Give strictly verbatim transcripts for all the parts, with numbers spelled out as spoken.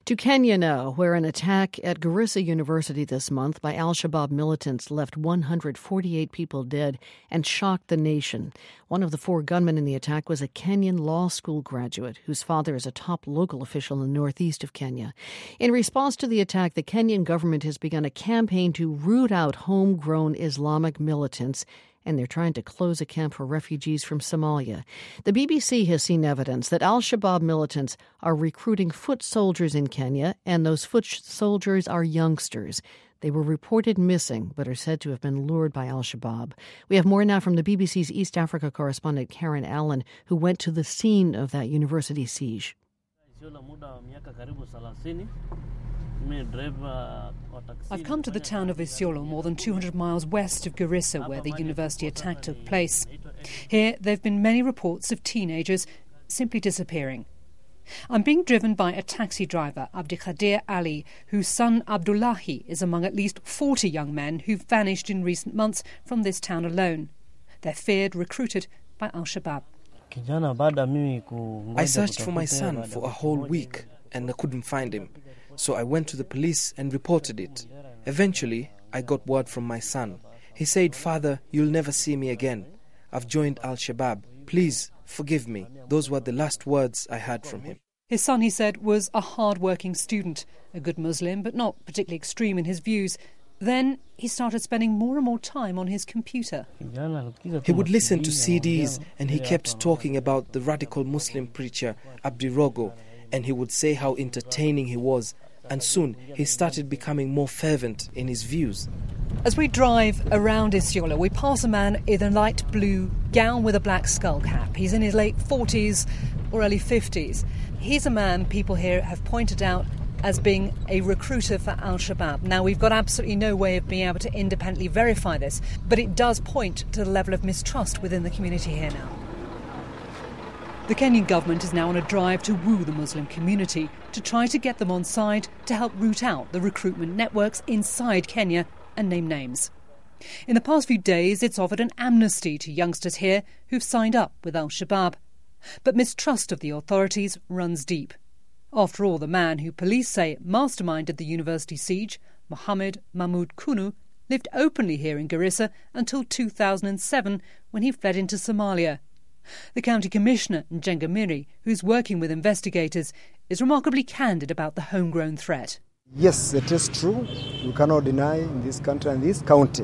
To Kenya now, where an attack at Garissa University this month by al-Shabaab militants left one hundred forty-eight people dead and shocked the nation. One of the four gunmen in the attack was a Kenyan law school graduate whose father is a top local official in the northeast of Kenya. In response to the attack, the Kenyan government has begun a campaign to root out homegrown Islamic militants, and they're trying to close a camp for refugees from Somalia. The B B C has seen evidence that al-Shabaab militants are recruiting foot soldiers in Kenya, and those foot soldiers are youngsters. They were reported missing, but are said to have been lured by al-Shabaab. We have more now from the B B C's East Africa correspondent Karen Allen, who went to the scene of that university siege. I've come to the town of Isiolo, more than two hundred miles west of Garissa, where the university attack took place. Here, there have been many reports of teenagers simply disappearing. I'm being driven by a taxi driver, Abdikadir Ali, whose son Abdullahi is among at least forty young men who've vanished in recent months from this town alone. They're feared recruited by al-Shabaab. I searched for my son for a whole week and I couldn't find him. So I went to the police and reported it. Eventually, I got word from my son. He said, "Father, you'll never see me again. I've joined al-Shabaab. Please forgive me." Those were the last words I heard from him. His son, he said, was a hard-working student, a good Muslim, but not particularly extreme in his views. Then he started spending more and more time on his computer. He would listen to C Ds and he kept talking about the radical Muslim preacher Abdi Rogo, and he would say how entertaining he was. And soon he started becoming more fervent in his views. As we drive around Isiolo, we pass a man in a light blue gown with a black skull cap. He's in his late forties or early fifties. He's a man people here have pointed out as being a recruiter for al-Shabaab. Now, we've got absolutely no way of being able to independently verify this, but it does point to the level of mistrust within the community here now. The Kenyan government is now on a drive to woo the Muslim community to try to get them on side to help root out the recruitment networks inside Kenya and name names. In the past few days, it's offered an amnesty to youngsters here who've signed up with al-Shabaab. But mistrust of the authorities runs deep. After all, the man who police say masterminded the university siege, Mohammed Mahmoud Kunu, lived openly here in Garissa until two thousand seven when he fled into Somalia. The County Commissioner, Njenga Miri, who's working with investigators, is remarkably candid about the homegrown threat. Yes, it is true. You cannot deny in this country and this county,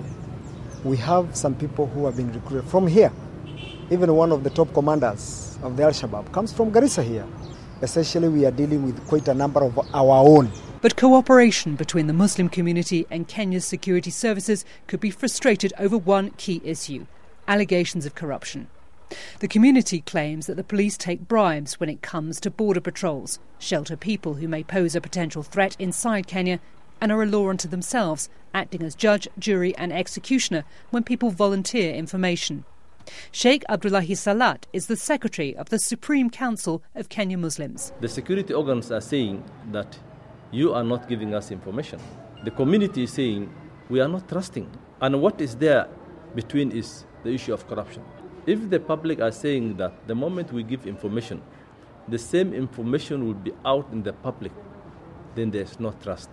we have some people who have been recruited from here. Even one of the top commanders of the al-Shabaab comes from Garissa here. Essentially, we are dealing with quite a number of our own. But cooperation between the Muslim community and Kenya's security services could be frustrated over one key issue: allegations of corruption. The community claims that the police take bribes when it comes to border patrols, shelter people who may pose a potential threat inside Kenya, and are a law unto themselves, acting as judge, jury and executioner when people volunteer information. Sheikh Abdullahi Salat is the secretary of the Supreme Council of Kenya Muslims. The security organs are saying that you are not giving us information. The community is saying we are not trusting. And what is there between is the issue of corruption. If the public are saying that the moment we give information, the same information will be out in the public, then there's no trust.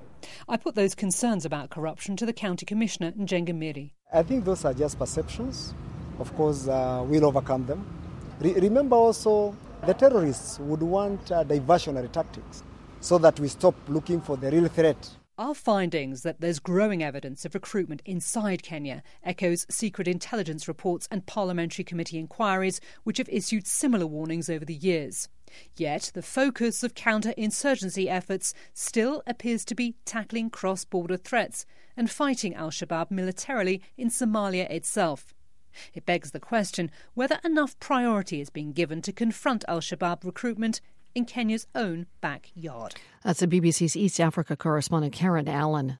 I put those concerns about corruption to the County Commissioner, Njenga Miri. I think those are just perceptions. Of course, uh, we'll overcome them. Re- remember also, the terrorists would want uh, diversionary tactics so that we stop looking for the real threat. Our findings that there's growing evidence of recruitment inside Kenya echoes secret intelligence reports and parliamentary committee inquiries which have issued similar warnings over the years. Yet the focus of counter-insurgency efforts still appears to be tackling cross-border threats and fighting al-Shabaab militarily in Somalia itself. It begs the question whether enough priority is being given to confront al-Shabaab recruitment in Kenya's own backyard. That's the B B C's East Africa correspondent Karen Allen.